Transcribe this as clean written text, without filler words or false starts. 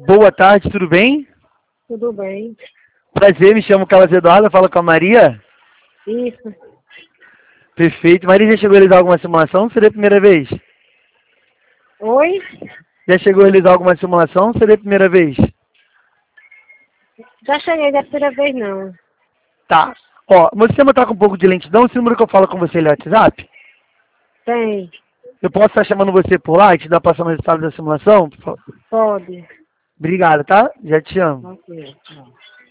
Boa tarde, tudo bem? Tudo bem. Prazer, me chamo Carlos Eduardo, falo com a Maria. Isso. Perfeito. Maria, já chegou a realizar alguma simulação? Seria a primeira vez? Oi? Já chegou a realizar alguma simulação? Seria a primeira vez? Já cheguei da primeira vez, não. Tá. Ó, meu sistema tá com um pouco de lentidão. Esse número que eu falo com você, ele é WhatsApp? Tem. Eu posso estar chamando você por lá e te dar passando o resultado da simulação? Por favor? Pode. Obrigado, tá? Já te amo. Ok.